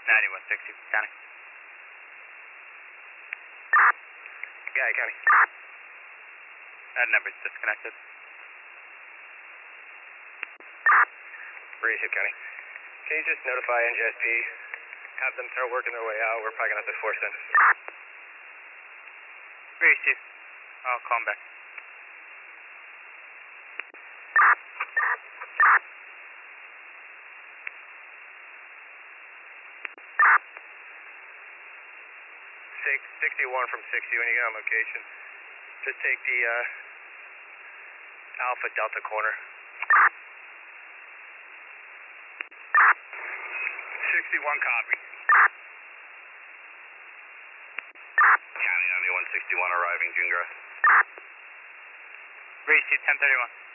9160, County. Yeah, County. That number's disconnected. Reship, County. Can you just notify NJSP? Have them start working their way out. We're probably going to have to force them. Receive. I'll call him back. Take 61 from 60 when you get on location. Just take the Alpha Delta corner. 61 copy. County 9161 arriving, June Grass. Receive 1031.